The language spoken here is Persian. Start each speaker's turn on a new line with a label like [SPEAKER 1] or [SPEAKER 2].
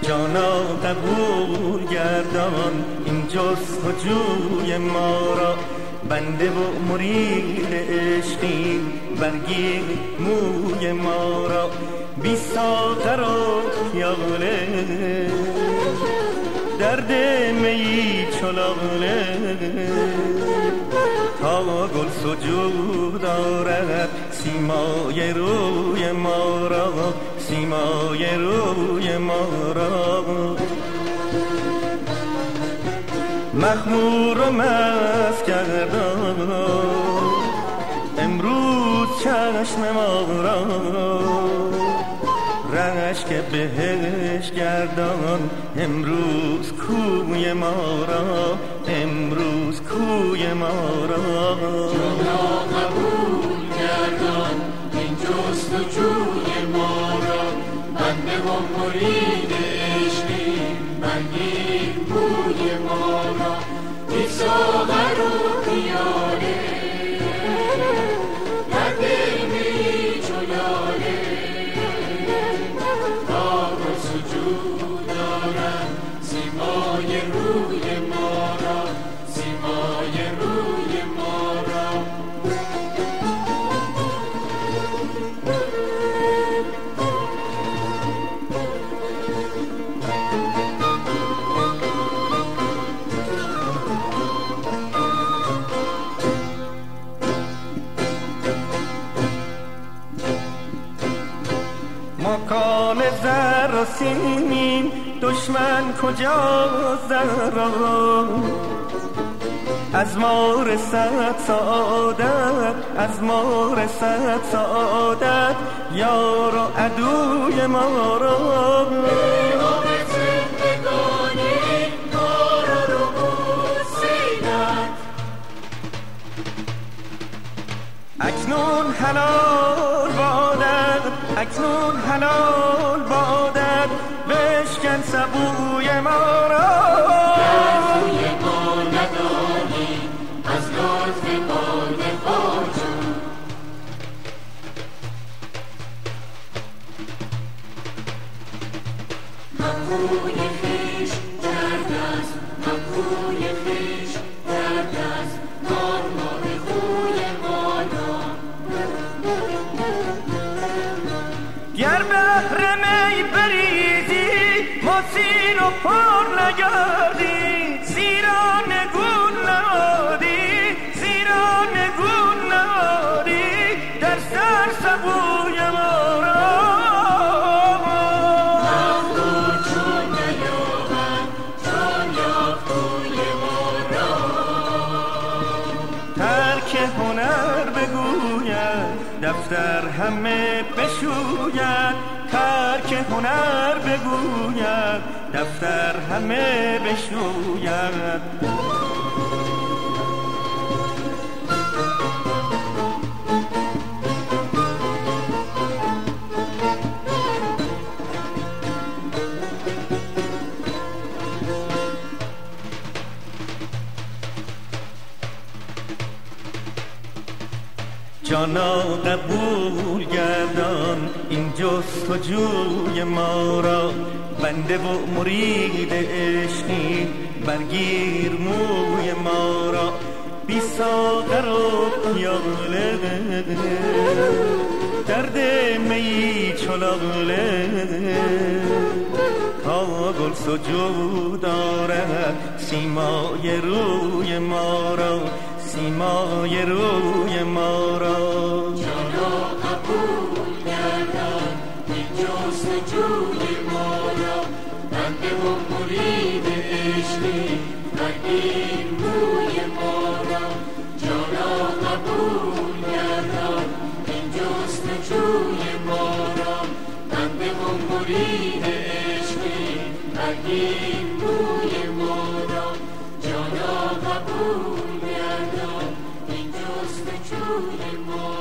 [SPEAKER 1] جانا قبول گردان این جستجوی ما را، بنده و مرید عشقیم برگیر موی ما را. بی ساغر و پیاله درد می چلاله، تا گل سجود دارد سیمای روی ما را، سیمای روی ما را. مخمور و مست گردان امروز چشم ما را، رشک بهش گردان امروز کوی ما را، امروز کوی ما را.
[SPEAKER 2] جانا قبول گردان این جستجوی ما را، بنده و مرید عشقیم برگیر موی ما را. بی ساغر و پیاله درد می چلاله، تا گل سجود دارد سیمای روی ما را، سیمای روی ما را.
[SPEAKER 1] ما کان زر و سیمیم دشمن کجا زرا، از ما رسد سعادت، از ما رسد سعادت، یار و عدوی ما را. اکنون حلال بادت، اکنون حلال بادت، بشکن سبوی ما را.
[SPEAKER 2] سوی ما ندانی از لطف باد خواجو، مقوی خویش درد است، مقوی خویش درد است، نارمار خوی ما را.
[SPEAKER 1] گر بهر می بریزی ما سیر و پر نگردی، زیرا نگون نهادی، زیرا نگون نهادی در سر سبوی ما را.
[SPEAKER 2] مخلوق چون نیابد جان یافت توی ما را.
[SPEAKER 1] ترک هنر بگوید دفتر همه بشوید، ترک هنر بگوید دفتر همه بشوید. جانا قبول گردان این جستجوی ما را، بنده و مرید عشقی برگیر موی ما را. بی ساغر و پیاله درد می چلاله، تا گل سجود دارد سیمای روی ما را، سیمای روی ما را.
[SPEAKER 2] جانا قبول گردان این جستجوی ما را، بنده و مرید عشقی برگیر موی ما را. جانا قبول گردان این جستجوی ما را، بنده و مرید عشقی برگیر موی ما را. جانا قبول گردان این جستجوی ما